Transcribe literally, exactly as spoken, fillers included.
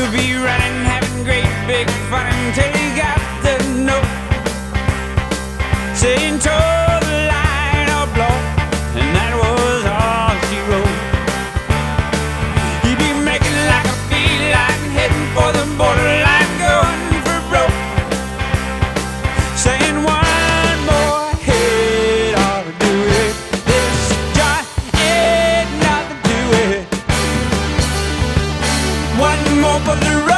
be running, having great big fun until he got the note saying toe the line or blow, and that was all she wrote. He'd be making like a beeline, heading for the borderline, going for broke, saying one more hit ought to do it. This joint ain't nothing to it. One more for the